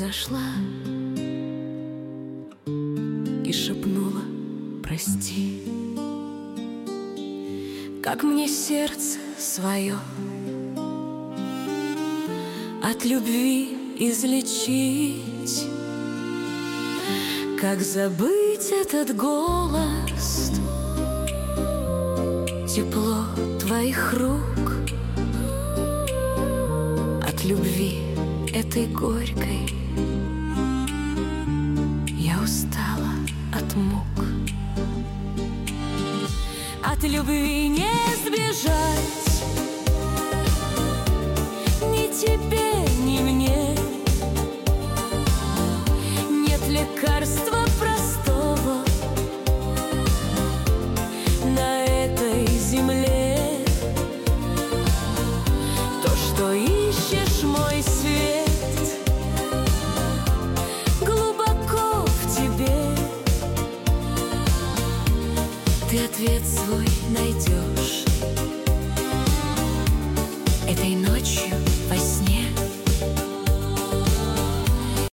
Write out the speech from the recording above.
зашла и шепнула: прости. Как мне сердце свое от любви излечить, как забыть этот голос, тепло твоих рук. От любви этой горькой я устала от мук. От любви не сбежать ни тебе, ни мне. Нет лекарства простого на этой земле. То, что ищешь, мой свет, глубоко в тебе. Ты ответ свой найдешь.